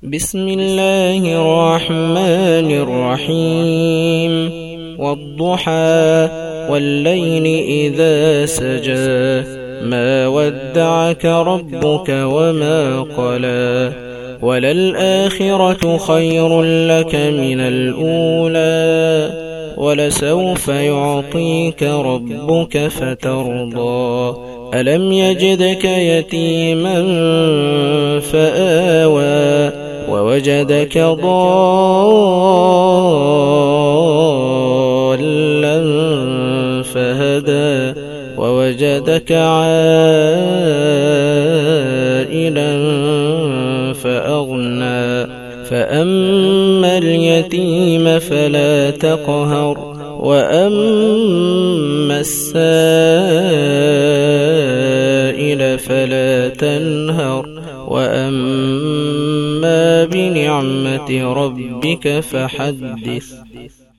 بسم الله الرحمن الرحيم والضحى والليل إذا سجى ما ودعك ربك وما قلى وللآخرة خير لك من الأولى ولسوف يعطيك ربك فترضى ألم يجدك يتيما فآوى ووجدك ضالا فهدى ووجدك عائلا فأغنى فأما اليتيم فلا تقهر وأما السائل فلا تنهر وأما بنعمة ربك فحدث.